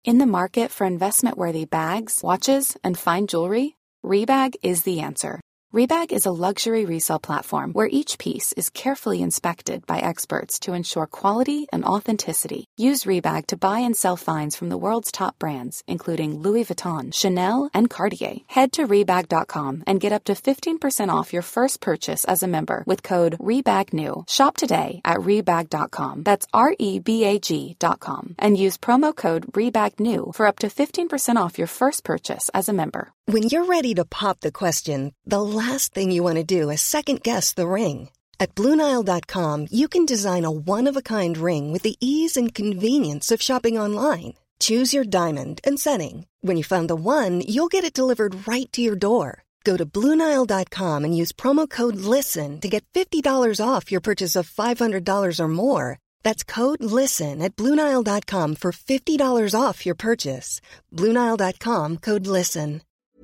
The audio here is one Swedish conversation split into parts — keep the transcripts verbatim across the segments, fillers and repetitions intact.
In the market for investment-worthy bags, watches, and fine jewelry, Rebag is the answer. Rebag is a luxury resale platform where each piece is carefully inspected by experts to ensure quality and authenticity. Use Rebag to buy and sell finds from the world's top brands, including Louis Vuitton, Chanel, and Cartier. Head to Rebag dot com and get up to fifteen percent off your first purchase as a member with code REBAGNEW. Shop today at Rebag dot com. That's R E B A G dot com. And use promo code REBAGNEW for up to fifteen percent off your first purchase as a member. When you're ready to pop the question, the last thing you want to do is second-guess the ring. At Blue Nile dot com, you can design a one-of-a-kind ring with the ease and convenience of shopping online. Choose your diamond and setting. When you find the one, you'll get it delivered right to your door. Go to Blue Nile dot com and use promo code LISTEN to get fifty dollars off your purchase of five hundred dollars or more. That's code LISTEN at Blue Nile dot com for fifty dollars off your purchase. Blue Nile dot com, code LISTEN.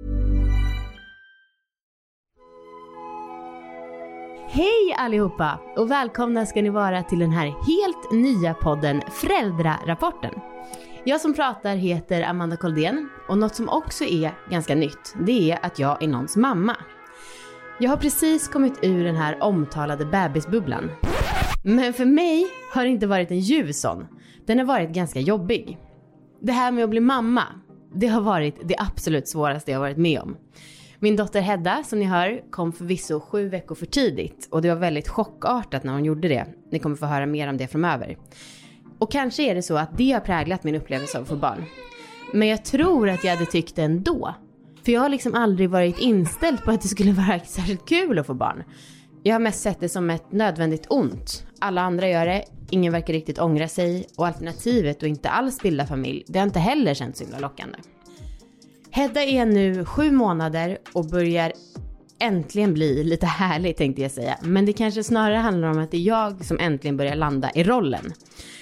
Hej allihopa och välkomna ska ni vara till den här helt nya podden Föräldrarapporten. Jag som pratar heter Amanda Koldén och något som också är ganska nytt, det är att jag är någons mamma. Jag har precis kommit ur den här omtalade bebisbubblan. Men för mig har det inte varit en ljus sån. Den har varit ganska jobbig. Det här med att bli mamma, det har varit det absolut svåraste jag har varit med om. Min dotter Hedda, som ni hör, kom förvisso sju veckor för tidigt. Och det var väldigt chockartat när hon gjorde det. Ni kommer få höra mer om det framöver. Och kanske är det så att det har präglat min upplevelse av att få barn. Men jag tror att jag hade tyckt det ändå. För jag har liksom aldrig varit inställd på att det skulle vara särskilt kul att få barn. Jag har mest sett det som ett nödvändigt ont. Alla andra gör det, ingen verkar riktigt ångra sig. Och alternativet att inte alls bilda familj, det har inte heller känts så himla lockande. Hedda är nu sju månader och börjar äntligen bli lite härlig, tänkte jag säga. Men det kanske snarare handlar om att det är jag som äntligen börjar landa i rollen.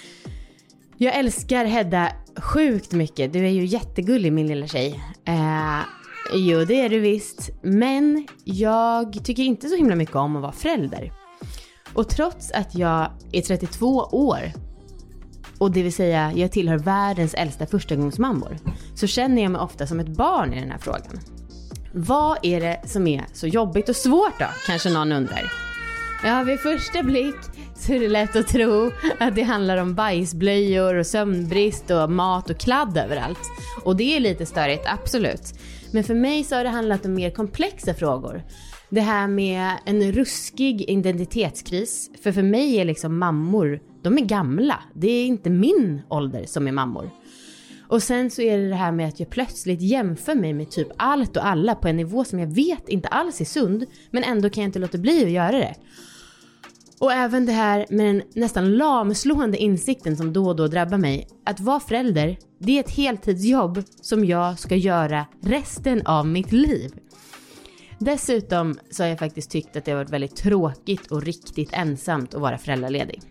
Jag älskar Hedda sjukt mycket. Du är ju jättegullig, min lilla tjej. Eh, jo, det är du visst. Men jag tycker inte så himla mycket om att vara förälder. Och trots att jag är trettiotvå år... och det vill säga jag tillhör världens äldsta förstagångsmammor, så känner jag mig ofta som ett barn i den här frågan. Vad är det som är så jobbigt och svårt då? Kanske någon undrar. Ja, vid första blick så är det lätt att tro att det handlar om bajsblöjor och sömnbrist och mat och kladd överallt. Och det är lite störigt, absolut. Men för mig så har det handlat om mer komplexa frågor. Det här med en ruskig identitetskris. För för mig är liksom mammor, de är gamla. Det är inte min ålder som är mammor. Och sen så är det det här med att jag plötsligt jämför mig med typ allt och alla på en nivå som jag vet inte alls är sund. Men ändå kan jag inte låta bli att göra det. Och även det här med den nästan lamslående insikten som då och då drabbar mig. Att vara förälder, det är ett heltidsjobb som jag ska göra resten av mitt liv. Dessutom så har jag faktiskt tyckt att det har varit väldigt tråkigt och riktigt ensamt att vara föräldraledig.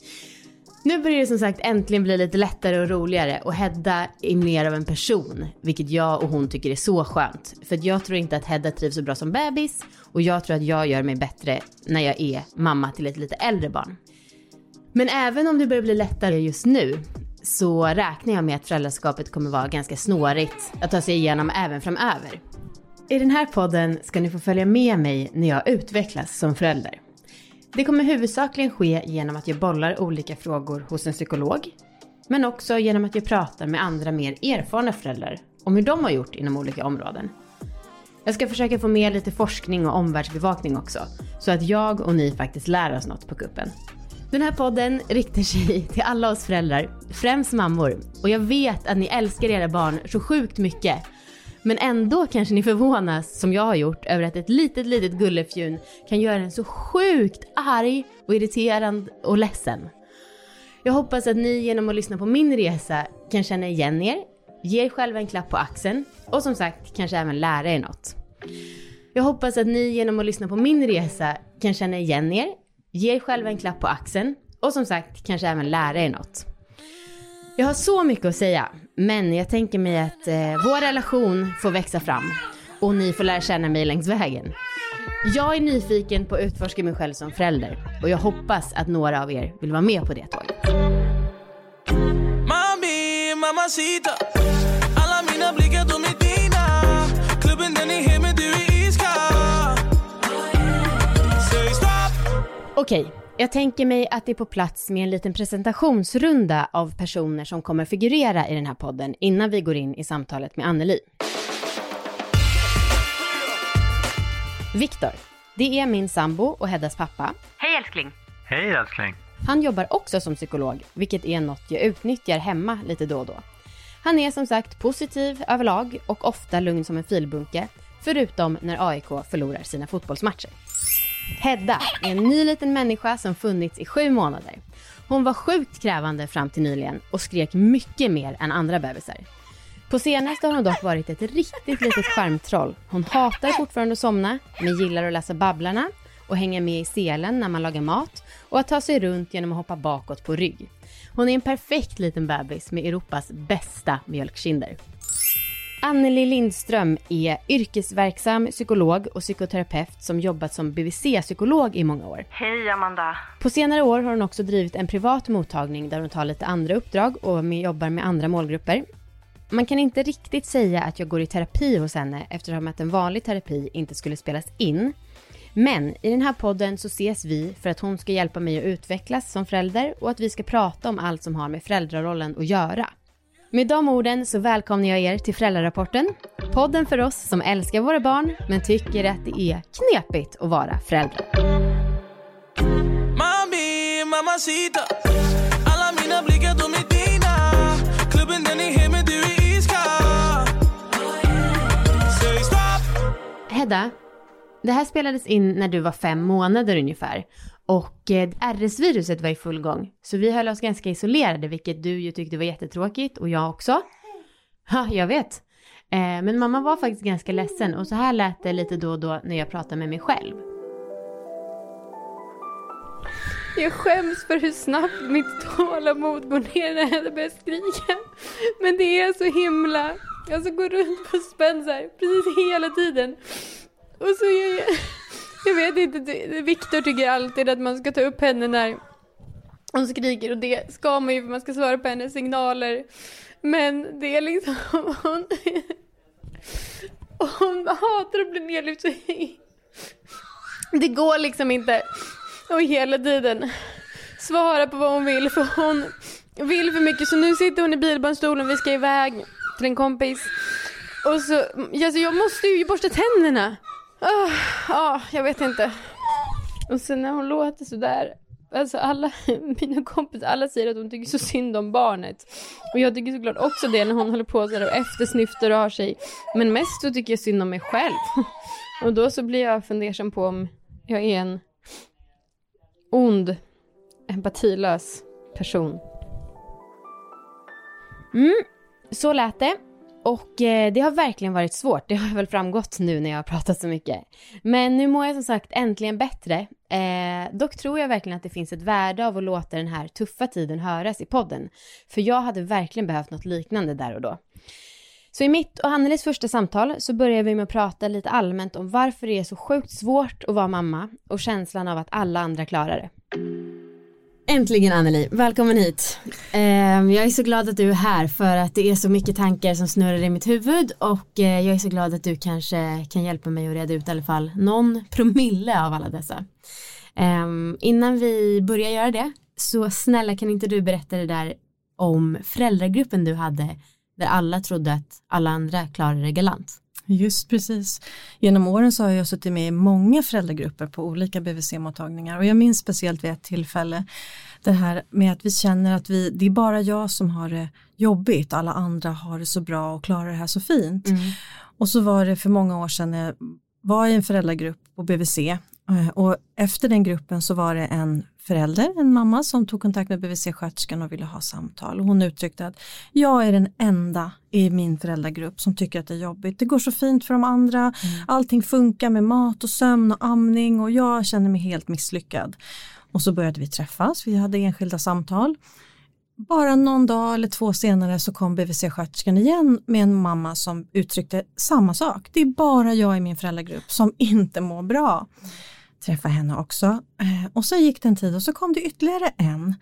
Nu börjar det som sagt äntligen bli lite lättare och roligare och Hedda är mer av en person, vilket jag och hon tycker är så skönt. För att jag tror inte att Hedda trivs så bra som bebis och jag tror att jag gör mig bättre när jag är mamma till ett lite äldre barn. Men även om det börjar bli lättare just nu så räknar jag med att föräldraskapet kommer vara ganska snårigt att ta sig igenom även framöver. I den här podden ska ni få följa med mig när jag utvecklas som förälder. Det kommer huvudsakligen ske genom att jag bollar olika frågor hos en psykolog. Men också genom att jag pratar med andra mer erfarna föräldrar om hur de har gjort inom olika områden. Jag ska försöka få med lite forskning och omvärldsbevakning också. Så att jag och ni faktiskt lär oss något på kuppen. Den här podden riktar sig till alla oss föräldrar, främst mammor. Och jag vet att ni älskar era barn så sjukt mycket. Men ändå kanske ni förvånas, som jag har gjort, över att ett litet, litet gullefjun kan göra en så sjukt arg och irriterande och ledsen. Jag hoppas att ni genom att lyssna på min resa kan känna igen er, ge er själva en klapp på axeln och som sagt kanske även lära er något. Jag hoppas att ni genom att lyssna på min resa kan känna igen er, ge er själva en klapp på axeln och som sagt kanske även lära er något. Jag har så mycket att säga, men jag tänker mig att eh, vår relation får växa fram och ni får lära känna mig längs vägen. Jag är nyfiken på att utforska mig själv som förälder och jag hoppas att några av er vill vara med på det tåget. Mami, mamma mamacita. Alla mina blickar de är dina. Klubben den är hemma, du är iskall. Säg stopp. Okej, jag tänker mig att det är på plats med en liten presentationsrunda av personer som kommer figurera i den här podden innan vi går in i samtalet med Anneli. Viktor, det är min sambo och Heddas pappa. Hej älskling. Hej älskling. Han jobbar också som psykolog, vilket är något jag utnyttjar hemma lite då och då. Han är som sagt positiv överlag och ofta lugn som en filbunke, förutom när A I K förlorar sina fotbollsmatcher. Hedda är en ny liten människa som funnits i sju månader. Hon var sjukt krävande fram till nyligen och skrek mycket mer än andra bebisar. På senaste har hon dock varit ett riktigt litet skärmtroll. Hon hatar fortfarande att somna, men gillar att läsa Babblarna och hänga med i selen när man lagar mat och att ta sig runt genom att hoppa bakåt på rygg. Hon är en perfekt liten bebis med Europas bästa mjölkkinder. Anneli Lindström är yrkesverksam psykolog och psykoterapeut som jobbat som B V C-psykolog i många år. Hej Amanda. På senare år har hon också drivit en privat mottagning där hon tar lite andra uppdrag och jobbar med andra målgrupper. Man kan inte riktigt säga att jag går i terapi hos henne eftersom att en vanlig terapi inte skulle spelas in. Men i den här podden så ses vi för att hon ska hjälpa mig att utvecklas som förälder och att vi ska prata om allt som har med föräldrarollen att göra. Med de orden så välkomnar jag er till Föräldrarapporten. Podden för oss som älskar våra barn men tycker att det är knepigt att vara förälder. Mami, mamacita. Alla mina blickar de är dina. Klubben den är hemma, du är iskall. Säg stopp. Hedda, det här spelades in när du var fem månader ungefär. Och eh, R S-viruset var i full gång. Så vi höll oss ganska isolerade, vilket du ju tyckte var jättetråkigt. Och jag också. Ja, jag vet. Eh, men mamma var faktiskt ganska ledsen. Och så här lät det lite då och då när jag pratade med mig själv. Jag skäms för hur snabbt mitt tålamod går ner när jag börjar skrika. Men det är så himla... Alltså går runt på spänn så här, precis hela tiden. Och så jag... Jag vet inte, Viktor tycker alltid att man ska ta upp henne när hon skriker. Och det ska man ju för man ska svara på hennes signaler. Men det är liksom... Hon, hon hatar att bli nedlyft. Det går liksom inte. Och hela tiden svara på vad hon vill. För hon vill för mycket. Så nu sitter hon i bilbarnstolen. Vi ska iväg till en kompis. Och så... Alltså jag måste ju borsta tänderna. Ja, oh, oh, jag vet inte. Och sen när hon låter så där, alltså alla mina kompisar, alla säger att hon tycker så synd om barnet. Och jag tycker såklart också det när hon håller på så där och eftersnyftar och har sig. Men mest så tycker jag synd om mig själv. Och då så blir jag fundersam på om jag är en ond, empatilös person. Mm, så lät det. Och eh, det har verkligen varit svårt. Det har väl framgått nu när jag har pratat så mycket. Men nu mår jag som sagt äntligen bättre. Eh, dock tror jag verkligen att det finns ett värde av att låta den här tuffa tiden höras i podden. För jag hade verkligen behövt något liknande där och då. Så i mitt och Annelis första samtal så börjar vi med att prata lite allmänt om varför det är så sjukt svårt att vara mamma. Och känslan av att alla andra klarar det. Äntligen Anneli, välkommen hit. Eh, jag är så glad att du är här för att det är så mycket tankar som snurrar i mitt huvud och eh, jag är så glad att du kanske kan hjälpa mig att reda ut i alla fall någon promille av alla dessa. Eh, innan vi börjar göra det så snälla kan inte du berätta det där om föräldragruppen du hade där alla trodde att alla andra klarade det galant? Just precis. Genom åren så har jag suttit med i många föräldragrupper på olika B V C-mottagningar. Och jag minns speciellt vid ett tillfälle det här med att vi känner att vi, det är bara jag som har det jobbigt. Alla andra har det så bra och klarar det här så fint. Mm. Och så var det för många år sedan jag var i en föräldragrupp på B V C. Och efter den gruppen så var det en förälder, en mamma som tog kontakt med B V C-sköterskan och ville ha samtal. Och hon uttryckte att jag är den enda i min föräldragrupp som tycker att det är jobbigt. Det går så fint för de andra. Mm. Allting funkar med mat och sömn och amning och jag känner mig helt misslyckad. Och så började vi träffas. Vi hade enskilda samtal. Bara någon dag eller två senare så kom B V C-sköterskan igen med en mamma som uttryckte samma sak. Det är bara jag i min föräldragrupp som inte mår bra. Träffa henne också. Och så gick det en tid och så kom det ytterligare en.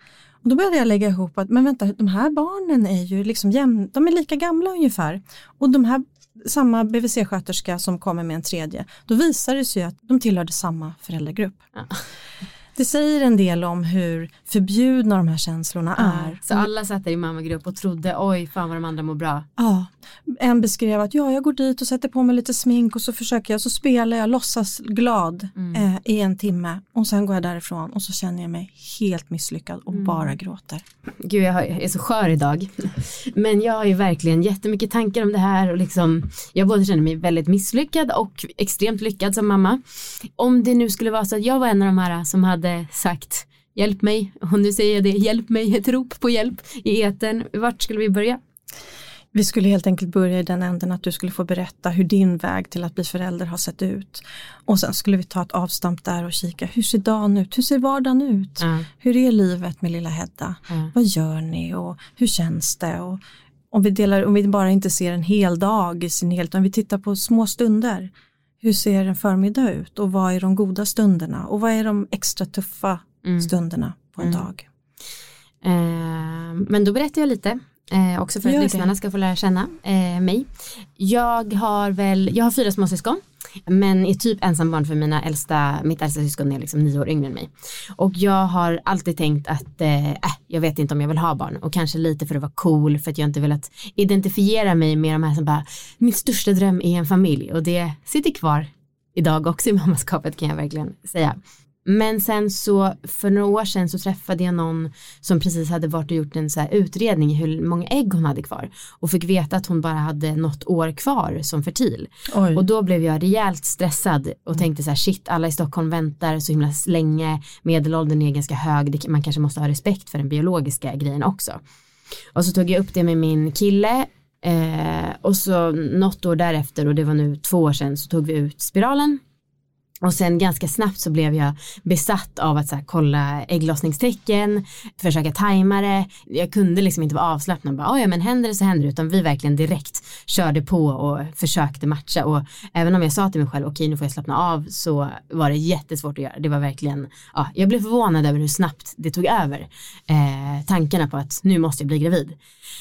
Och då började jag lägga ihop att, men vänta, de här barnen är ju liksom jämn, de är lika gamla ungefär. Och de här, samma B V C-sköterska som kommer med en tredje, då visar det sig att de tillhörde samma föräldragrupp. Ja. Det säger en del om hur förbjudna de här känslorna ja, är. Så alla satt där i mammagrupp och trodde, oj fan vad de andra mår bra. Ja, en beskrev att ja, jag går dit och sätter på mig lite smink och så försöker jag, så spelar jag, låtsas glad mm. eh, i en timme. Och sen går jag därifrån och så känner jag mig helt misslyckad och mm. bara gråter. Gud, jag är så skör idag. Men jag har ju verkligen jättemycket tankar om det här och liksom, jag både känner mig väldigt misslyckad och extremt lyckad som mamma. Om det nu skulle vara så att jag var en av de här som hade sagt hjälp mig, och nu säger jag det, hjälp mig, ett rop på hjälp i etern. Vart skulle vi börja? Vi skulle helt enkelt börja i den änden att du skulle få berätta hur din väg till att bli förälder har sett ut. Och sen skulle vi ta ett avstamp där och kika, hur ser dagen ut? Hur ser vardagen ut? Mm. Hur är livet med lilla Hedda? Mm. Vad gör ni och hur känns det? Och om vi delar, om vi bara inte ser en hel dag i sin helhet, utan vi tittar på små stunder. Hur ser en förmiddag ut? Och vad är de goda stunderna? Och vad är de extra tuffa mm. stunderna på en mm. dag? Eh, men då berättar jag lite. Eh, också för att Gör lyssnarna det. ska få lära känna eh, mig. Jag har väl, jag har fyra småsyskon. Men är typ ensambarn för mina äldsta, mitt äldsta syskon är liksom nio år yngre än mig. Och jag har alltid tänkt att eh, jag vet inte om jag vill ha barn. Och kanske lite för att vara cool, för att jag inte vill att identifiera mig med de här som bara, min största dröm är en familj. Och det sitter kvar idag också i mammaskapet, kan jag verkligen säga. Men sen så för några år sedan så träffade jag någon som precis hade varit och gjort en så här utredning i hur många ägg hon hade kvar. Och fick veta att hon bara hade något år kvar som fertil. Oj. Och då blev jag rejält stressad och tänkte så här, shit, alla i Stockholm väntar så himla länge. Medelåldern är ganska hög, man kanske måste ha respekt för den biologiska grejen också. Och så tog jag upp det med min kille. Eh, och så något år därefter, och det var nu två år sedan, så tog vi ut spiralen. Och sen ganska snabbt så blev jag besatt av att så här, kolla ägglossningstecken, försöka tajma det. Jag kunde liksom inte vara avslappnad. Bara, ja men händer det så händer det. Utan vi verkligen direkt körde på och försökte matcha. Och även om jag sa till mig själv, okej nu får jag slappna av, så var det jättesvårt att göra. Det var verkligen, ja, jag blev förvånad över hur snabbt det tog över eh, tankarna på att nu måste jag bli gravid.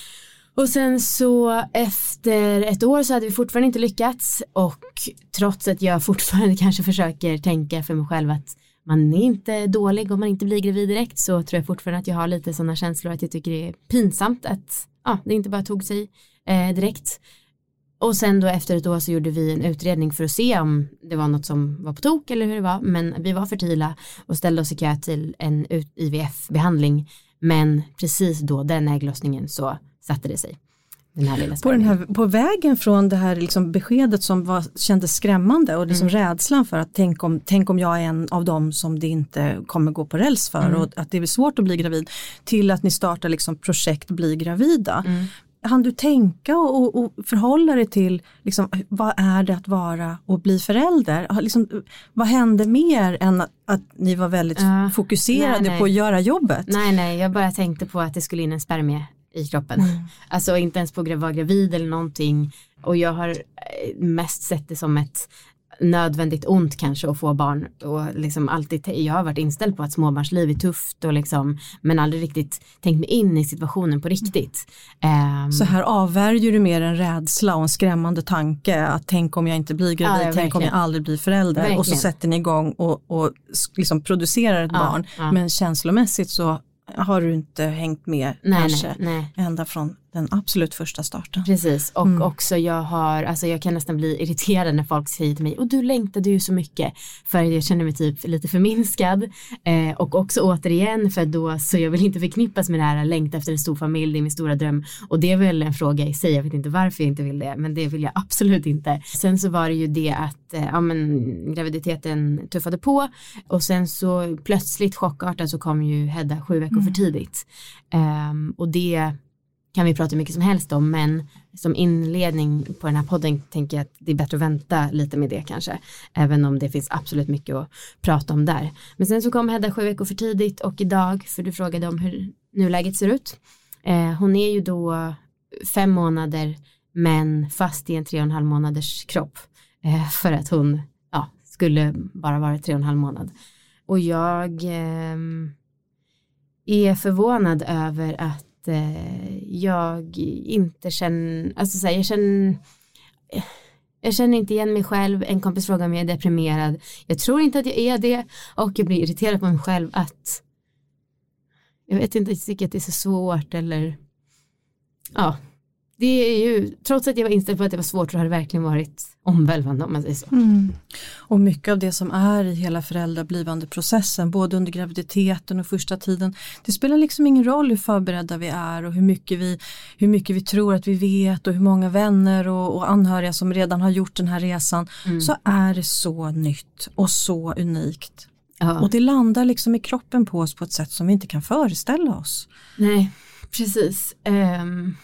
Och sen så efter ett år så hade vi fortfarande inte lyckats, och trots att jag fortfarande kanske försöker tänka för mig själv att man är inte dålig om man inte blir gravid direkt, så tror jag fortfarande att jag har lite sådana känslor att jag tycker det är pinsamt att ja, det inte bara tog sig eh, direkt. Och sen då efter ett år så gjorde vi en utredning för att se om det var något som var på tok eller hur det var, men vi var fertila och ställde oss i kö till en I V F-behandling, men precis då den ägglossningen så satte det sig. Den här lilla på, den här, på vägen från det här liksom beskedet som var, kändes skrämmande och liksom mm. rädslan för att tänk om, tänk om jag är en av dem som det inte kommer gå på räls för mm. och att det är svårt att bli gravid, till att ni startar liksom projekt Bli gravida. Mm. Han du tänka och, och förhålla dig till liksom, vad är det att vara och bli förälder? Liksom, vad hände mer än att, att ni var väldigt uh, fokuserade nej, nej. på att göra jobbet? Nej, nej, jag bara tänkte på att det skulle in en spermie i kroppen. Mm. Alltså inte ens på att vara gravid eller någonting. Och jag har mest sett det som ett nödvändigt ont kanske att få barn. Och liksom alltid, jag har varit inställd på att småbarnsliv är tufft och liksom, men aldrig riktigt tänkt mig in i situationen på riktigt. Um, Så här avvärjer du mer en rädsla och en skrämmande tanke att tänk om jag inte blir gravid, ja, tänk om jag aldrig blir förälder. Verkligen. Och så sätter ni igång och, och liksom producerar ett ja, barn. Ja. Men känslomässigt så har du inte hängt med nej, kanske nej, nej. ända från den absolut första starten. Precis, och mm. också jag har, alltså jag kan nästan bli irriterad när folk säger till mig, och du längtade ju så mycket, för jag känner mig typ lite förminskad eh, och också återigen för då så jag vill inte förknippas med det här längta efter en stor familj, det är min stora dröm, och det är väl en fråga i sig, jag vet inte varför jag inte vill det, men det vill jag absolut inte. Sen så var det ju det att eh, ja, men, graviditeten tuffade på, och sen så plötsligt chockartat så kom ju Hedda sju veckor mm. för tidigt um, och det kan vi prata mycket som helst om, men som inledning på den här podden tänker jag att det är bättre att vänta lite med det kanske, även om det finns absolut mycket att prata om där. Men sen så kom Hedda sju veckor för tidigt, och idag, för du frågade om hur nuläget ser ut, eh, hon är ju då fem månader men fast i en tre och en halv månaders kropp, eh, för att hon ja, skulle bara vara tre och en halv månad. Och jag... Eh, är förvånad över att eh, jag inte känner, alltså så här, jag känner jag känner inte igen mig själv. En kompis frågar om jag är deprimerad. Jag tror inte att jag är det, och jag blir irriterad på mig själv att jag vet inte, jag tycker att det är så svårt, eller ja, det är ju, trots att jag var inställd på att det var svårt, så har det verkligen varit omvälvande, om man säger så. Mm. Och mycket av det som är i hela föräldrablivande processen, både under graviditeten och första tiden, det spelar liksom ingen roll hur förberedda vi är och hur mycket vi, hur mycket vi tror att vi vet, och hur många vänner och, och anhöriga som redan har gjort den här resan, mm. så är det så nytt och så unikt. Ja. Och det landar liksom i kroppen på oss på ett sätt som vi inte kan föreställa oss. Nej, precis. Um,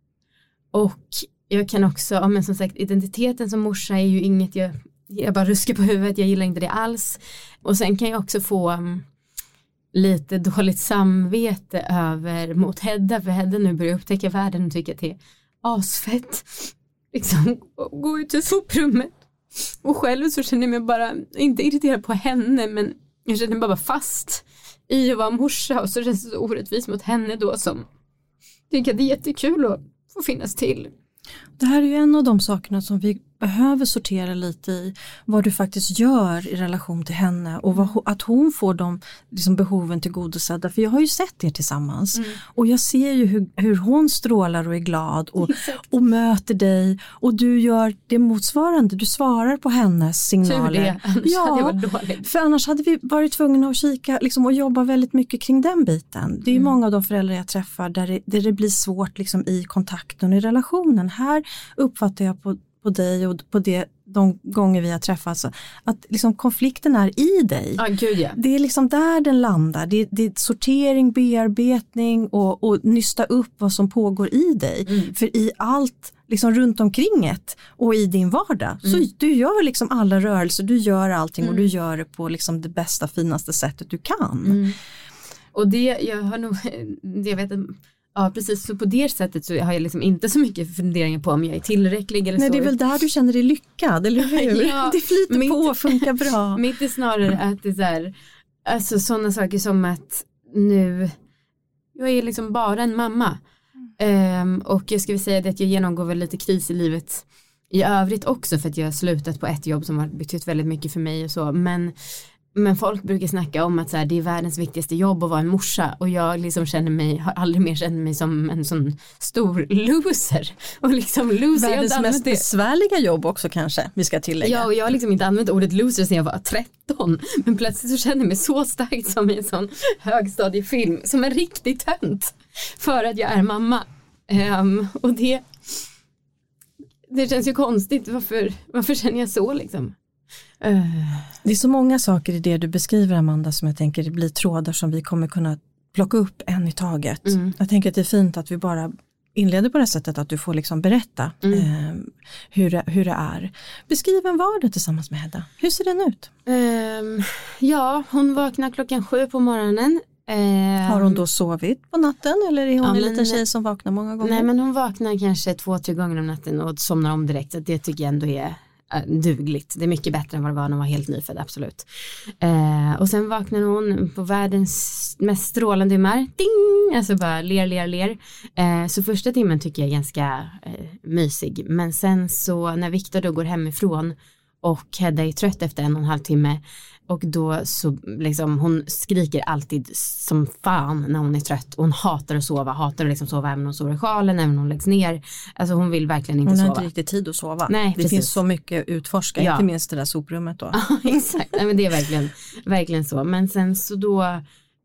och jag kan också, ja, men som sagt, identiteten som morsa är ju inget jag, jag bara ruskar på huvudet, jag gillar inte det alls. Och sen kan jag också få um, lite dåligt samvete över mot Hedda, för Hedda nu börjar upptäcka världen och tycker att det är asfett. Liksom, gå ut till soprummet. Och själv så känner jag mig bara, inte irriterad på henne, men jag känner mig bara fast i att vara morsa, och så känns det så orättvist mot henne då, som tycker att det är jättekul att få finnas till. Det här är ju en av de sakerna som vi behöver sortera lite i, vad du faktiskt gör i relation till henne, och vad, att hon får de liksom, behoven tillgodosedda. För jag har ju sett er tillsammans, mm. och jag ser ju hur, hur hon strålar och är glad och, och möter dig, och du gör det motsvarande, du svarar på hennes signaler. Det, annars ja, hade det varit dåligt. För annars hade vi varit tvungna att kika liksom, och jobba väldigt mycket kring den biten. Det är mm. många av de föräldrar jag träffar där det, där det blir svårt liksom, i kontakten och i relationen. Här uppfattar jag på på dig och på det, de gånger vi har träffats, att liksom konflikten är i dig. Ah, gud, ja. Det är liksom där den landar. Det, det är sortering, bearbetning och, och nysta upp vad som pågår i dig. Mm. För i allt liksom runt omkringet och i din vardag, mm. så du gör liksom alla rörelser, du gör allting mm. och du gör det på liksom det bästa, finaste sättet du kan. Mm. Och det, jag har nog, det jag vet inte. Ja, precis. Så på det sättet så har jag liksom inte så mycket funderingar på om jag är tillräcklig eller Nej, så. det är väl där du känner dig lyckad, eller hur? Ja, det flyter mitt, på och funkar bra. Mitt är snarare att det är så här, alltså sådana saker som att nu, jag är liksom bara en mamma. Mm. Um, och jag ska väl säga det att jag genomgår väl lite kris i livet i övrigt också, för att jag har slutat på ett jobb som har betytt väldigt mycket för mig och så. Men Men folk brukar snacka om att så här, det är världens viktigaste jobb att vara en morsa. Och jag liksom känner mig, har aldrig mer känt mig som en sån stor loser. Och liksom loser. Världens mest det. besvärliga jobb också kanske, vi ska tillägga. Ja, och jag har liksom inte använt ordet loser sedan jag var tretton. Men plötsligt så känner jag mig så starkt som i en sån högstadiefilm. Som en riktig tönt. För att jag är mamma. Um, och det, det känns ju konstigt. Varför, varför känner jag så liksom? Uh. Det är så många saker i det du beskriver, Amanda, som jag tänker det blir trådar som vi kommer kunna plocka upp en i taget. Mm. Jag tänker att det är fint att vi bara inleder på det sättet att du får liksom berätta mm. eh, hur, det, hur det är. Beskriv en vardag tillsammans med Hedda. Hur ser den ut? Um, ja, hon vaknar klockan sju på morgonen. Um, Har hon då sovit på natten eller är hon ja, en liten tjej som vaknar många gånger? Nej, men hon vaknar kanske två, tre gånger om natten och somnar om direkt. Så det tycker jag ändå är dugligt. Det är mycket bättre än vad det var när hon var helt nyfödd, absolut. Eh, och sen vaknar hon på världens mest strålande humör. Ding! Alltså bara ler, ler, ler. Eh, så första timmen tycker jag är ganska eh, mysig. Men sen så när Victor då går hemifrån och Hedda är trött efter en och en halv timme, och då så liksom hon skriker alltid som fan när hon är trött. Hon hatar att sova, hatar att liksom sova även när hon sover i sjalen, även när hon läggs ner. Alltså hon vill verkligen inte sova. Hon har inte riktigt tid att sova. Nej, det precis. finns så mycket utforska, ja. Inte minst det där soprummet då. Ja, exakt. Nej, men det är verkligen, verkligen så. Men sen så då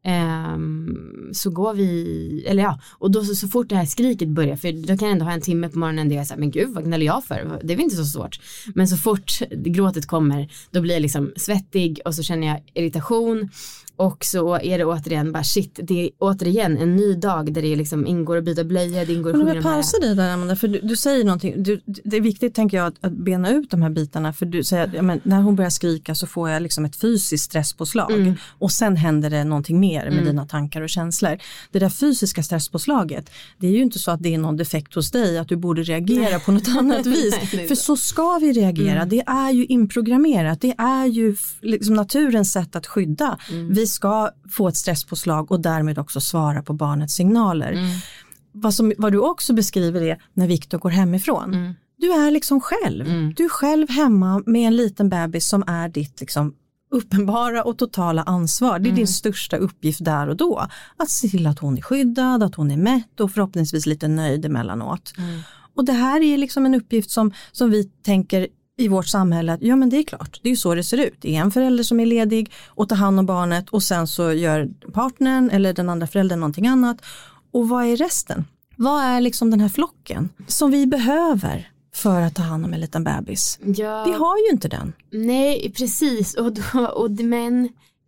Um, så går vi, eller ja, och då så, så fort det här skriket börjar, för då kan jag ändå ha en timme på morgonen där jag säger, men gud vad gnäller jag för, det är väl inte så svårt. Men så fort gråtet kommer, då blir jag liksom svettig och så känner jag irritation. Och så är det återigen bara shit, det är återigen en ny dag där det liksom ingår att byta blöja, det ingår att sjunga de här. Pausa dig där, Amanda, för du, du säger någonting, du, det är viktigt tänker jag att, att bena ut de här bitarna, för du säger att ja, men, när hon börjar skrika så får jag liksom ett fysiskt stresspåslag mm. och sen händer det någonting mer med mm. dina tankar och känslor. Det där fysiska stresspåslaget, det är ju inte så att det är någon defekt hos dig, att du borde reagera nej. På något annat vis, nej, för så ska vi reagera, mm. det är ju inprogrammerat, det är ju liksom naturens sätt att skydda. Mm. Vi vi ska få ett stresspåslag och därmed också svara på barnets signaler. Mm. Vad, som, vad du också beskriver är när Viktor går hemifrån. Mm. Du är liksom själv. Mm. Du är själv hemma med en liten bebis som är ditt liksom uppenbara och totala ansvar. Det är mm. din största uppgift där och då. Att se till att hon är skyddad, att hon är mätt och förhoppningsvis lite nöjd emellanåt. Mm. Och det här är liksom en uppgift som, som vi tänker i vårt samhälle att ja men det är klart, det är ju så det ser ut. Det är en förälder som är ledig och tar hand om barnet och sen så gör partnern eller den andra föräldern någonting annat. Och vad är resten? Vad är liksom den här flocken som vi behöver för att ta hand om en liten bebis? Ja. Vi har ju inte den. Nej, precis. Och, då, och men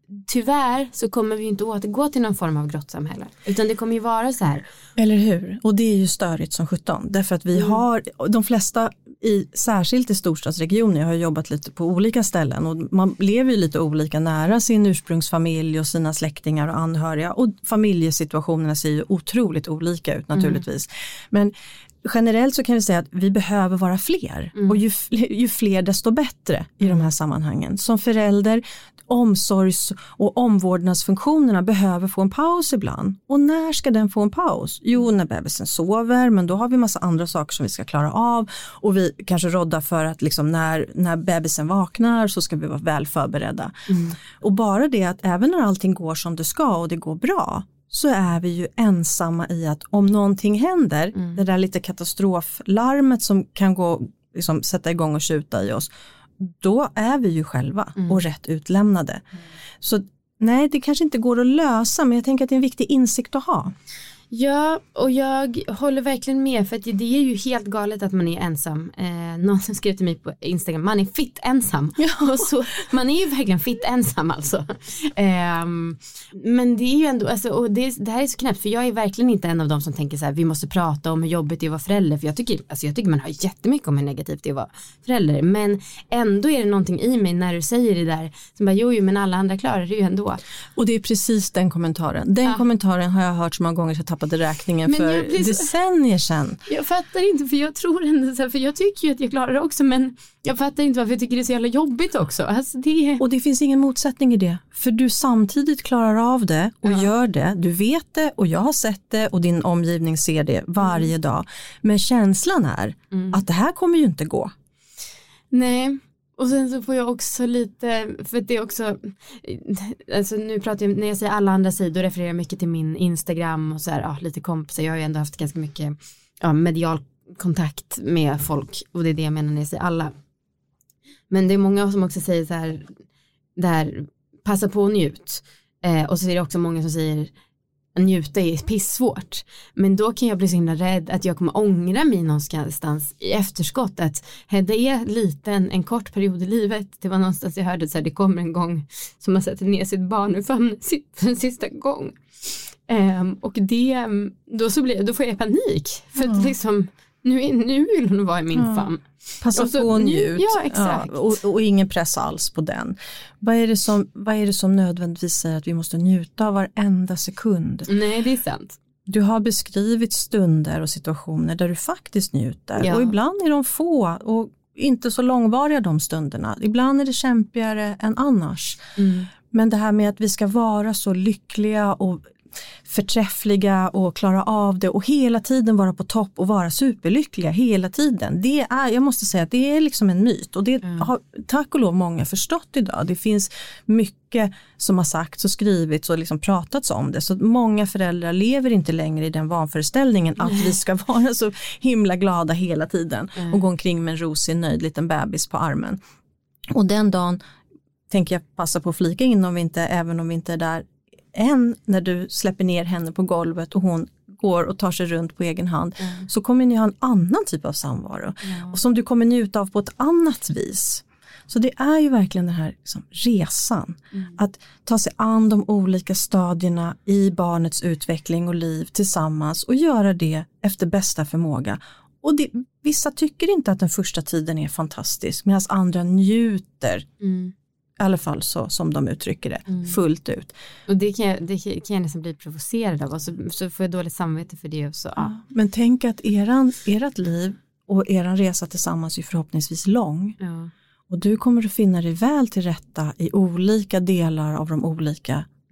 tyvärr så kommer vi ju inte återgå till någon form av grottsamhälle. Utan det kommer ju vara så här. Eller hur? Och det är ju störigt som sjutton. Därför att vi mm. har, de flesta, i, särskilt i storstadsregioner, jag har jobbat lite på olika ställen. Och man lever ju lite olika nära sin ursprungsfamilj och sina släktingar och anhöriga. Och familjesituationerna ser ju otroligt olika ut naturligtvis. Mm. Men generellt så kan vi säga att vi behöver vara fler. Mm. Och ju, ju fler desto bättre i de här sammanhangen. Som förälder, omsorgs- och omvårdnadsfunktionerna behöver få en paus ibland. Och när ska den få en paus? Jo, när bebisen sover, men då har vi massa andra saker som vi ska klara av. Och vi kanske råddar för att liksom när, när bebisen vaknar så ska vi vara väl förberedda. Mm. Och bara det att även när allting går som det ska och det går bra, så är vi ju ensamma i att om någonting händer, mm. det där lite katastroflarmet som kan gå, liksom, sätta igång och skjuta i oss, då är vi ju själva mm. och rätt utlämnade. Mm. Så nej, det kanske inte går att lösa, men jag tänker att det är en viktig insikt att ha. Ja, och jag håller verkligen med, för att det är ju helt galet att man är ensam. Eh, någon som skrev till mig på Instagram, man är fitt ensam. Ja. Och så, man är ju verkligen fitt ensam alltså. Eh, men det är ju ändå, alltså, och det, det här är så knäppt, för jag är verkligen inte en av dem som tänker så här, vi måste prata om hur jobbigt det är att vara förälder. För jag tycker, alltså, jag tycker man har jättemycket om hur negativt det är att vara förälder. Men ändå är det någonting i mig när du säger det där, som bara, jo, jo men alla andra klarar det ju ändå. Och det är precis den kommentaren. Den ja. kommentaren har jag hört så många gånger så jag tappade räkningen men för blir... decennier sedan. Jag fattar inte, för jag tror ändå så här, för jag tycker ju att jag klarar det också, men jag fattar inte varför jag tycker det är så jävla jobbigt också. Alltså det... Och det finns ingen motsättning i det, för du samtidigt klarar av det och ja. gör det. Du vet det och jag har sett det och din omgivning ser det varje mm. dag. Men känslan är mm. att det här kommer ju inte gå. Nej. Och sen så får jag också lite, för det är också, alltså nu pratar jag, när jag säger alla andra sidor refererar jag mycket till min Instagram och så här, ja, lite kompisar. Jag har ju ändå haft ganska mycket ja, medial kontakt med folk, och det är det jag menar när jag säger alla. Men det är många som också säger så här, det här, passa på och njut. Eh, och så är det också många som säger, njuta är pissvårt. Men då kan jag bli så himla rädd att jag kommer ångra mig någonstans i efterskott, att det är liten, en kort period i livet. Det var någonstans jag hörde så här, det kommer en gång som man sätter ner sitt barn och famn för en sista gång. Um, och det, då, så blir, då får jag panik. För mm. att liksom, nu, är, nu vill hon vara i min mm. famn. Passa på och njut. Ja, exakt. Ja, och, och ingen press alls på den. Vad är det som, vad är det som nödvändigtvis säger att vi måste njuta av varenda sekund? Nej, det är sant. Du har beskrivit stunder och situationer där du faktiskt njuter. Ja. Och ibland är de få och inte så långvariga de stunderna. Ibland är det kämpigare än annars. Mm. Men det här med att vi ska vara så lyckliga och förträffliga och klara av det och hela tiden vara på topp och vara superlyckliga hela tiden. Det är, jag måste säga att det är liksom en myt, och det mm. har tack och lov många förstått idag. Det finns mycket som har sagts och skrivits och liksom pratats om det, så många föräldrar lever inte längre i den vanföreställningen att vi ska vara så himla glada hela tiden mm. och gå omkring med en rosig nöjd liten bebis på armen. Och den dagen tänker jag passa på att flika in, om vi inte, även om vi inte är där än, när du släpper ner henne på golvet och hon går och tar sig runt på egen hand, mm. så kommer ni ha en annan typ av samvaro. Mm. Och som du kommer njuta av på ett annat vis. Så det är ju verkligen den här liksom, resan. Mm. Att ta sig an de olika stadierna i barnets utveckling och liv tillsammans och göra det efter bästa förmåga. Och det, vissa tycker inte att den första tiden är fantastisk, medan andra njuter. Mm. I alla fall så som de uttrycker det, mm. fullt ut. Och det kan jag, det kan jag nästan bli provocerad av, och så, så får jag dåligt samvete för det. Och så, ja. Men tänk att eran, ert liv och eran resa tillsammans är förhoppningsvis lång. Ja. Och du kommer att finna dig väl till rätta i olika delar av de olika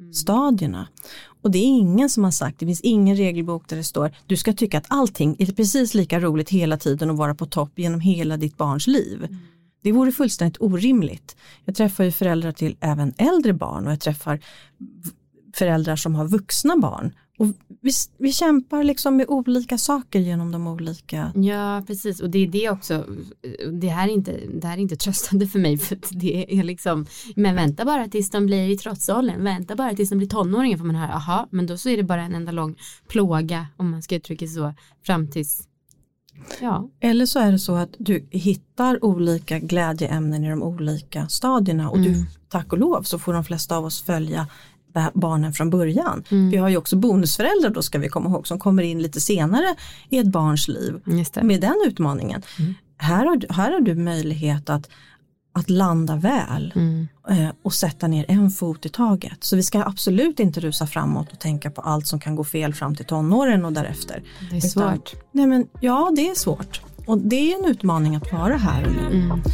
mm. stadierna. Och det är ingen som har sagt, det finns ingen regelbok där det står du ska tycka att allting är precis lika roligt hela tiden och vara på topp genom hela ditt barns liv. Mm. Det vore fullständigt orimligt. Jag träffar ju föräldrar till även äldre barn och jag träffar föräldrar som har vuxna barn. Och vi, vi kämpar liksom med olika saker genom de olika... Ja, precis. Och det är det också. Det här är inte, det här är inte tröstande för mig. För det är liksom, men vänta bara tills de blir i trotsåldern. Vänta bara tills de blir tonåringar. För man hör, aha, men då så är det bara en enda lång plåga. Om man ska uttrycka så. Fram tills... Ja. Eller så är det så att du hittar olika glädjeämnen i de olika stadierna. Och mm. du, tack och lov så får de flesta av oss följa barnen från början. Mm. Vi har ju också bonusföräldrar då ska vi komma ihåg som kommer in lite senare i ett barns liv med den utmaningen. Mm. Här, har, här har du möjlighet att, att landa väl mm. eh, och sätta ner en fot i taget. Så vi ska absolut inte rusa framåt och tänka på allt som kan gå fel fram till tonåren och därefter. Det är svårt. Utan, nej men, ja, det är svårt. Och det är en utmaning att vara här och nu. Mm.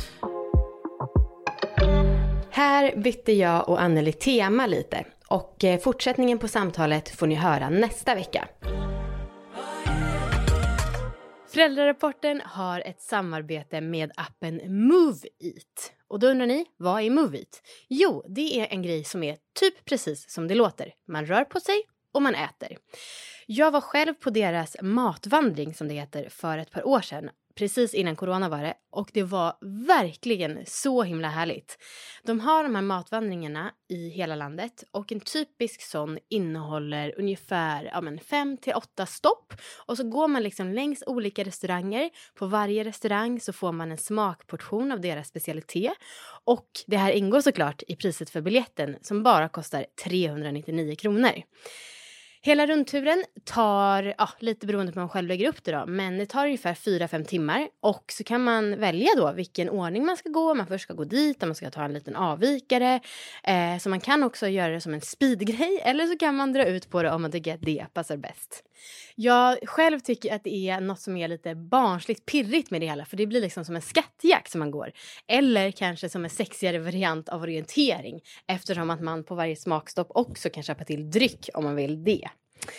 Här bytte jag och Anneli tema lite. Och fortsättningen på samtalet får ni höra nästa vecka. Föräldrarapporten har ett samarbete med appen MoveEat. Och då undrar ni, vad är MoveEat? Jo, det är en grej som är typ precis som det låter. Man rör på sig och man äter. Jag var själv på deras matvandring som det heter för ett par år sedan. Precis innan corona var det. Och det var verkligen så himla härligt. De har de här matvandringarna i hela landet. Och en typisk sån innehåller ungefär ja, men fem till åtta stopp. Och så går man liksom längs olika restauranger. På varje restaurang så får man en smakportion av deras specialitet. Och det här ingår såklart i priset för biljetten som bara kostar trehundranittionio kronor. Hela rundturen tar, ja, lite beroende på hur man själv lägger upp det då, men det tar ungefär fyra fem timmar och så kan man välja då vilken ordning man ska gå, man först ska gå dit och man ska ta en liten avvikare, eh, så man kan också göra det som en speedgrej eller så kan man dra ut på det om man tycker att det passar bäst. Jag själv tycker att det är något som är lite barnsligt pirrigt med det hela, för det blir liksom som en skattjakt som man går, eller kanske som en sexigare variant av orientering eftersom att man på varje smakstopp också kan köpa till dryck om man vill det.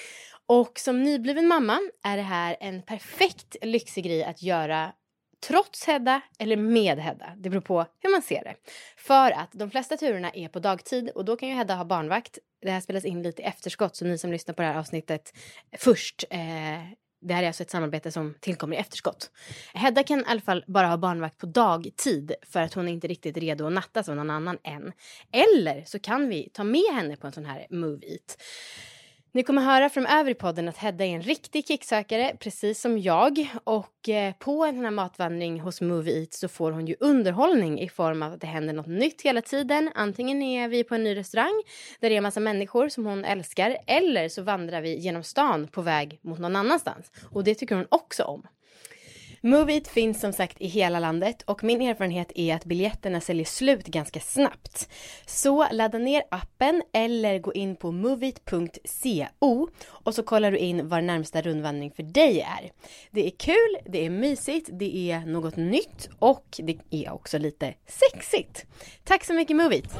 Och som nybliven mamma är det här en perfekt lyxig grej att göra trots Hedda eller med Hedda. Det beror på hur man ser det. För att de flesta turerna är på dagtid och då kan ju Hedda ha barnvakt. Det här spelas in lite i efterskott så ni som lyssnar på det här avsnittet först. Eh, det här är alltså ett samarbete som tillkommer i efterskott. Hedda kan i alla fall bara ha barnvakt på dagtid för att hon är inte riktigt redo att natta som någon annan än. Eller så kan vi ta med henne på en sån här MoveEat. Ni kommer höra framöver i podden att Hedda är en riktig kicksökare, precis som jag. Och eh, på en sån här matvandring hos MoveEat så får hon ju underhållning i form av att det händer något nytt hela tiden. Antingen är vi på en ny restaurang där det är en massa människor som hon älskar. Eller så vandrar vi genom stan på väg mot någon annanstans. Och det tycker hon också om. MoveEat finns som sagt i hela landet och min erfarenhet är att biljetterna säljer slut ganska snabbt. Så ladda ner appen eller gå in på moveeat punkt co och så kollar du in var närmsta rundvandring för dig är. Det är kul, det är mysigt, det är något nytt och det är också lite sexigt. Tack så mycket MoveEat!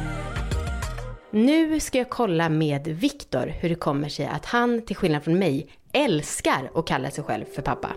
Nu ska jag kolla med Viktor hur det kommer sig att han till skillnad från mig älskar att kalla sig själv för pappa.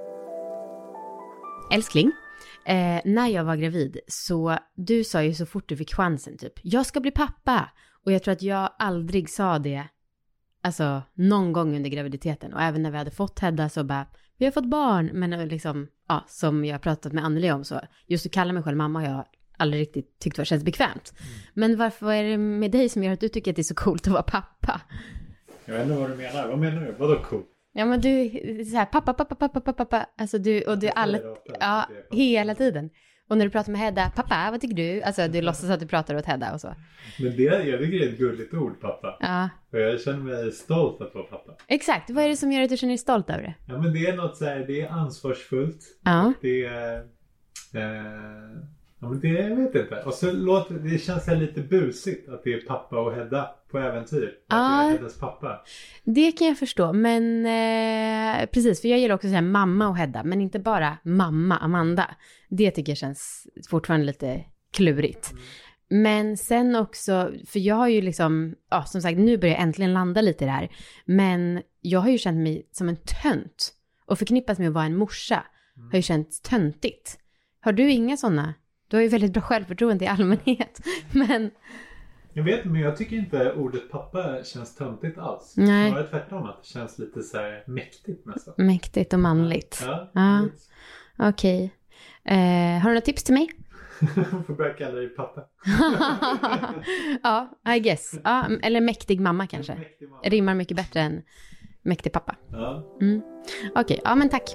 Älskling, eh, när jag var gravid så du sa ju så fort du fick chansen typ, jag ska bli pappa. Och jag tror att jag aldrig sa det, alltså någon gång under graviditeten. Och även när vi hade fått Hedda så bara, vi har fått barn. Men liksom, ja, som jag har pratat med Anneli om så, just att kalla mig själv mamma har jag aldrig riktigt tyckt var känns bekvämt. Mm. Men varför, vad är det med dig som gör att du tycker att det är så coolt att vara pappa? Jag vet inte vad du menar, vad menar du? Vadå coolt? Ja men du så här pappa pappa pappa pappa pappa alltså du och du alla ja hela tiden. Och när du pratar med Hedda, pappa vad tycker du? Alltså du låtsas att du pratar åt Hedda och så. Men det jag tycker det är ett gulligt ord pappa. Ja. Och jag känner mig stolt att vara pappa. Exakt. Vad är det som gör att du känner dig stolt över det? Ja men det är något så här, det är ansvarsfullt. Ja. Det är eh, ja men det jag vet inte. Och så låter det känns så här lite busigt att det är pappa och Hedda på äventyr. Att ah, det är Heddas pappa. Det kan jag förstå. Men eh, precis, för jag gillar också att säga mamma och Hedda. Men inte bara mamma Amanda. Det tycker jag känns fortfarande lite klurigt. Men sen också, för jag har ju liksom, ja som sagt nu börjar jag äntligen landa lite i det här. Men jag har ju känt mig som en tönt. Och förknippat med att vara en morsa mm. har ju känts töntigt. Har du inga sådana? Du har ju väldigt bra självförtroende i allmänhet. Men... Jag vet, men jag tycker inte ordet pappa känns töntigt alls. Nej. Snarare tvärtom att det känns lite så här mäktigt nästan. Mäktigt och manligt. Ja, ja. Okej. Okay. Eh, har du några tips till mig? Får börja kalla dig pappa. Ja, I guess. Ja, eller mäktig mamma kanske. Mäktig mamma. Rimmar mycket bättre än mäktig pappa. Ja. Mm. Okej, okay. Ja men tack.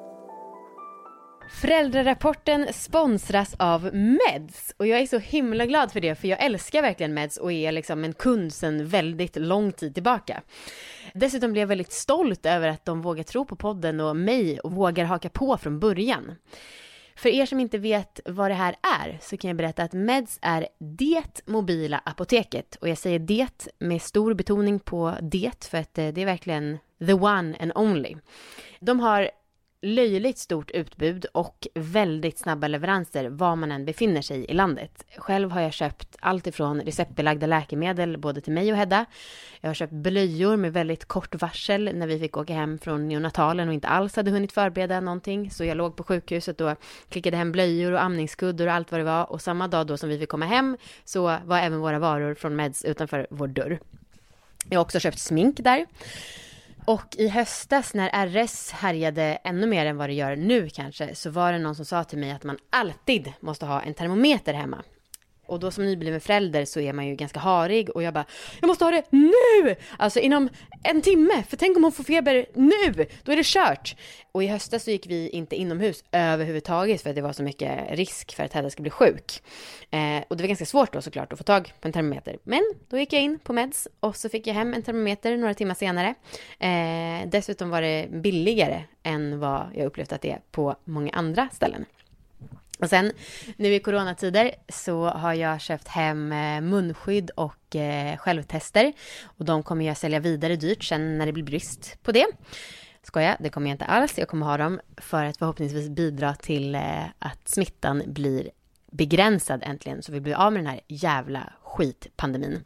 Föräldrarapporten sponsras av Meds och jag är så himla glad för det, för jag älskar verkligen Meds och är liksom en kund sedan väldigt lång tid tillbaka. Dessutom blev jag väldigt stolt över att de vågar tro på podden och mig och vågar haka på från början. För er som inte vet vad det här är så kan jag berätta att Meds är det mobila apoteket. Och jag säger det med stor betoning på det, för att det är verkligen the one and only. De har löjligt stort utbud och väldigt snabba leveranser var man än befinner sig i landet. Själv har jag köpt allt ifrån receptbelagda läkemedel både till mig och Hedda. Jag har köpt blöjor med väldigt kort varsel när vi fick åka hem från neonatalen och inte alls hade hunnit förbereda någonting. Så jag låg på sjukhuset och klickade hem blöjor och amningskuddor och allt vad det var. Och samma dag då som vi fick komma hem så var även våra varor från Meds utanför vår dörr. Jag har också köpt smink där. Och i höstas när R S härjade ännu mer än vad det gör nu kanske, så var det någon som sa till mig att man alltid måste ha en termometer hemma. Och då som nybliven förälder så är man ju ganska harig och jag bara, jag måste ha det nu! Alltså inom en timme, för tänk om hon får feber nu, då är det kört. Och i höstas så gick vi inte inomhus överhuvudtaget för att det var så mycket risk för att Hedda skulle bli sjuk. Eh, och det var ganska svårt då såklart att få tag på en termometer. Men då gick jag in på Meds och så fick jag hem en termometer några timmar senare. Eh, dessutom var det billigare än vad jag upplevt att det är på många andra ställen. Och sen nu i coronatider så har jag köpt hem munskydd och eh, självtester. Och de kommer jag sälja vidare dyrt sen när det blir brist på det. Skoja, det kommer jag inte alls. Jag kommer ha dem för att förhoppningsvis bidra till eh, att smittan blir begränsad äntligen. Så vi blir av med den här jävla skitpandemin.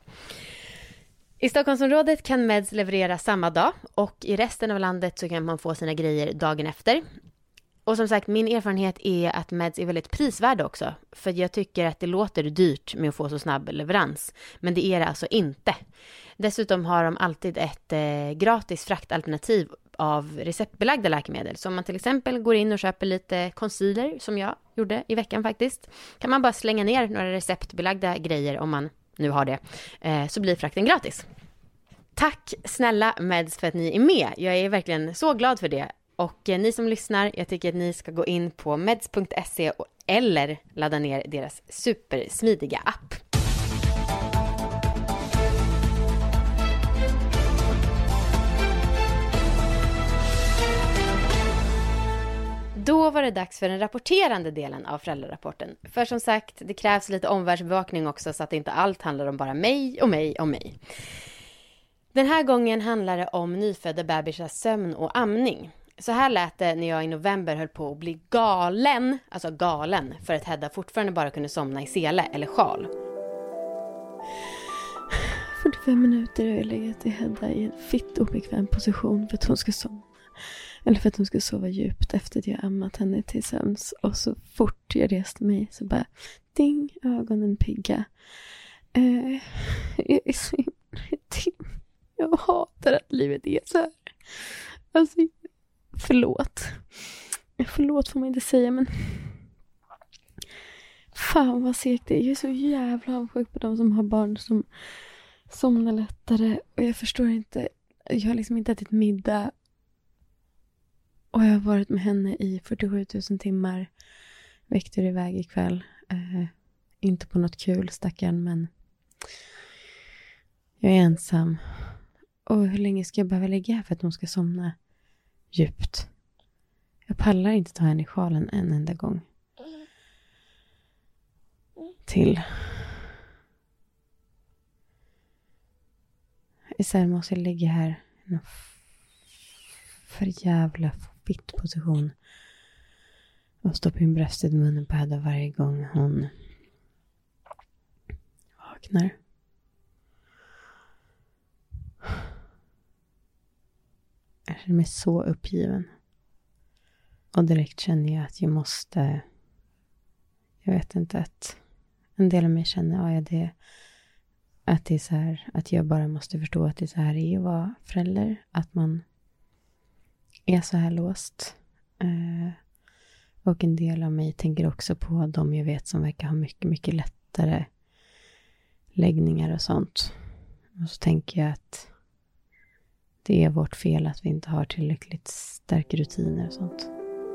I Stockholmsområdet kan Meds leverera samma dag. Och i resten av landet så kan man få sina grejer dagen efter. Och som sagt, min erfarenhet är att Meds är väldigt prisvärda också. För jag tycker att det låter dyrt med att få så snabb leverans. Men det är det alltså inte. Dessutom har de alltid ett eh, gratis fraktalternativ av receptbelagda läkemedel. Så om man till exempel går in och köper lite concealer, som jag gjorde i veckan faktiskt, kan man bara slänga ner några receptbelagda grejer om man nu har det. Eh, så blir frakten gratis. Tack snälla Meds för att ni är med. Jag är verkligen så glad för det. Och eh, ni som lyssnar, jag tycker att ni ska gå in på meds punkt se och, eller ladda ner deras supersmidiga app. Då var det dags för den rapporterande delen av föräldrarapporten. För som sagt, det krävs lite omvärldsbevakning också så att inte allt handlar om bara mig och mig och mig. Den här gången handlar det om nyfödda bebisars sömn och amning. Så här lät det när jag i november höll på att bli galen, alltså galen, för att Hedda fortfarande bara kunde somna i sele eller sjal. fyrtiofem minuter har jag legat i Hedda i en fitt obekväm position för att hon ska somna. Eller för att hon ska sova djupt efter att jag ammat henne till sömns. Och så fort jag reste mig så bara ding, ögonen pigga. Eh, jag är så himla Jag hatar att livet är så här. Alltså, förlåt. Förlåt får man inte säga, men fan vad segt det är. Jag är så jävla avsjuk på de som har barn som somnar lättare. Och jag förstår inte. Jag har liksom inte ätit middag. Och jag har varit med henne i fyrtiosju tusen timmar. Väckte iväg ikväll. Eh, inte på något kul, stackaren, men jag är ensam. Och hur länge ska jag behöva ligga här för att hon ska somna djupt? Jag pallar inte ta henne i sjalen en enda gång. Till. Istället måste jag ligga här i en för jävla fitt position. Och stoppa in bröstet i munnen på Hedda varje gång hon vaknar. Jag känner mig så uppgiven. Och direkt känner jag att jag måste... Jag vet inte att... En del av mig känner ja, det, att det är så här... Att jag bara måste förstå att det är så här är att vara förälder. Att man är så här låst. Eh, och en del av mig tänker också på de jag vet som verkar ha mycket, mycket lättare läggningar och sånt. Och så tänker jag att det är vårt fel att vi inte har tillräckligt starka rutiner och sånt.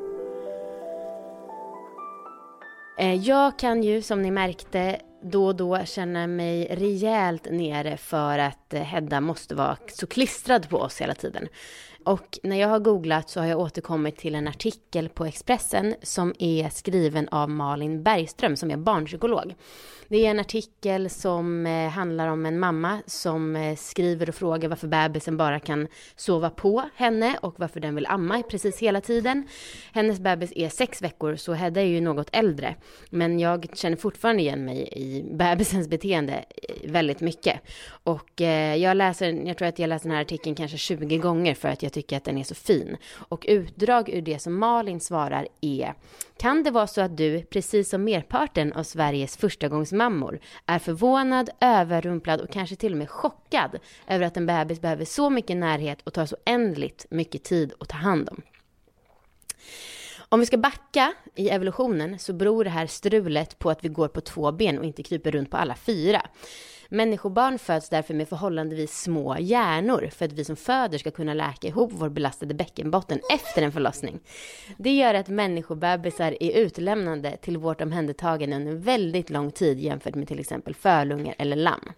Jag kan ju, som ni märkte, då och då känna mig rejält nere för att Hedda måste vara så klistrad på oss hela tiden. Och när jag har googlat så har jag återkommit till en artikel på Expressen som är skriven av Malin Bergström som är barnpsykolog. Det är en artikel som eh, handlar om en mamma som eh, skriver och frågar varför bebisen bara kan sova på henne och varför den vill amma precis hela tiden. Hennes bebis är sex veckor så Hedda är ju något äldre. Men jag känner fortfarande igen mig i bebisens beteende väldigt mycket. Och eh, jag läser, jag tror att jag läser den här artikeln kanske tjugo gånger för att jag tycker att den är så fin. Och utdrag ur det som Malin svarar är: kan det vara så att du, precis som merparten av Sveriges förstagångsmammor, är förvånad, överrumplad och kanske till och med chockad över att en bebis behöver så mycket närhet och tar så ändligt mycket tid att ta hand om? Om vi ska backa i evolutionen så beror det här strulet på att vi går på två ben och inte kryper runt på alla fyra. Människobarn föds därför med förhållandevis små hjärnor för att vi som föder ska kunna läka ihop vår belastade bäckenbotten efter en förlossning. Det gör att människobebisar är utlämnande till vårt omhändertagande under en väldigt lång tid jämfört med till exempel förlungar eller lamm.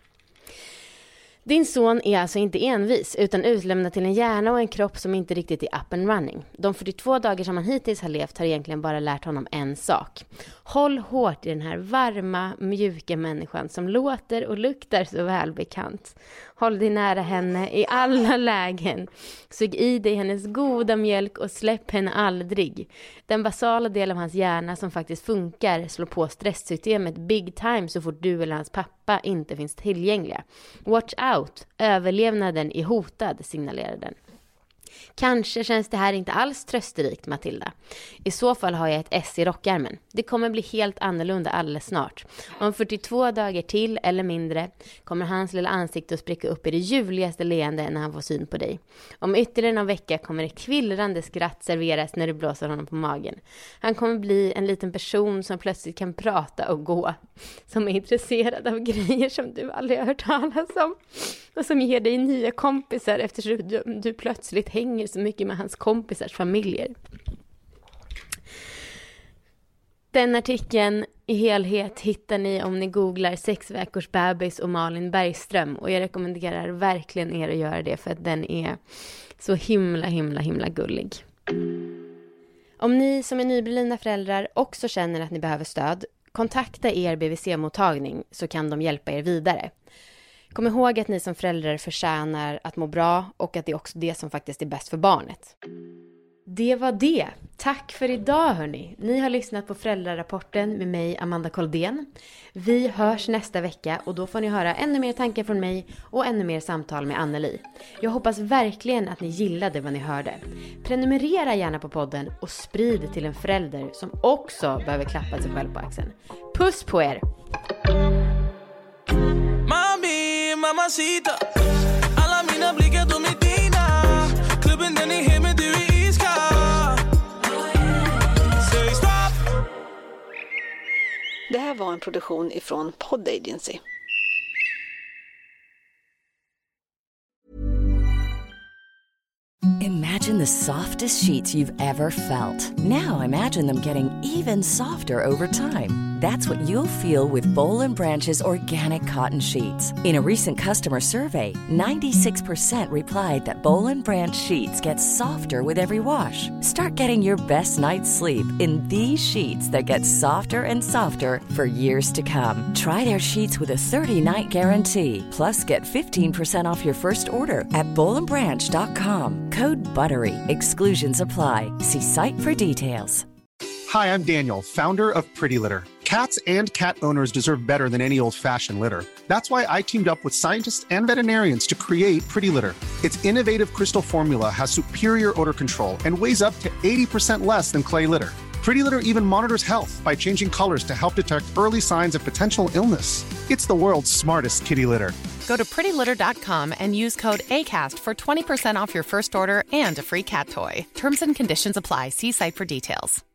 Din son är alltså inte envis utan utlämnad till en hjärna och en kropp som inte riktigt är up and running. De fyrtiotvå dagar som han hittills har levt har egentligen bara lärt honom en sak. Håll hårt i den här varma, mjuka människan som låter och luktar så välbekant. Håll dig nära henne i alla lägen. Sug i dig hennes goda mjölk och släpp henne aldrig. Den basala del av hans hjärna som faktiskt funkar slår på stresssystemet big time så fort du eller hans pappa inte finns tillgängliga. Watch out, överlevnaden är hotad, signalerar den. Kanske känns det här inte alls trösterikt, Matilda. I så fall har jag ett S i rockärmen. Det kommer bli helt annorlunda alldeles snart. Om fyrtiotvå dagar till eller mindre kommer hans lilla ansikte att spricka upp i det ljuvligaste leende när han får syn på dig. Om ytterligare någon vecka kommer ett kvillrande skratt serveras när du blåser honom på magen. Han kommer bli en liten person som plötsligt kan prata och gå. Som är intresserad av grejer som du aldrig har hört talas om. Och som ger dig nya kompisar eftersom du, du plötsligt hänger så mycket med hans kompisars familjer. Den artikeln i helhet hittar ni om ni googlar sex veckors bebis och Malin Bergström. Och jag rekommenderar verkligen er att göra det för att den är så himla, himla, himla gullig. Om ni som är nyblivna föräldrar också känner att ni behöver stöd, kontakta er B V C-mottagning så kan de hjälpa er vidare. Kom ihåg att ni som föräldrar förtjänar att må bra och att det är också det som faktiskt är bäst för barnet. Det var det. Tack för idag hörni. Ni har lyssnat på Föräldrarapporten med mig Amanda Koldén. Vi hörs nästa vecka och då får ni höra ännu mer tankar från mig och ännu mer samtal med Anneli. Jag hoppas verkligen att ni gillade vad ni hörde. Prenumerera gärna på podden och sprid det till en förälder som också behöver klappa sig själv på axeln. Puss på er! Mami, mamacita. Alla mina blickar de är dina. Klubben den är hemma, du är iskall. Säg stopp. Det här var en produktion ifrån Pod Agency. Imagine the softest sheets you've ever felt. Now imagine them getting even softer over time. That's what you'll feel with Boll and Branch's organic cotton sheets. In a recent customer survey, ninety-six percent replied that Boll and Branch sheets get softer with every wash. Start getting your best night's sleep in these sheets that get softer and softer for years to come. Try their sheets with a thirty-night guarantee. Plus, get fifteen percent off your first order at boll and branch dot com. Code BUTTERY. Exclusions apply. See site for details. Hi, I'm Daniel, founder of Pretty Litter. Cats and cat owners deserve better than any old-fashioned litter. That's why I teamed up with scientists and veterinarians to create Pretty Litter. Its innovative crystal formula has superior odor control and weighs up to eighty percent less than clay litter. Pretty Litter even monitors health by changing colors to help detect early signs of potential illness. It's the world's smartest kitty litter. Go to pretty litter dot com and use code ACAST for twenty percent off your first order and a free cat toy. Terms and conditions apply. See site for details.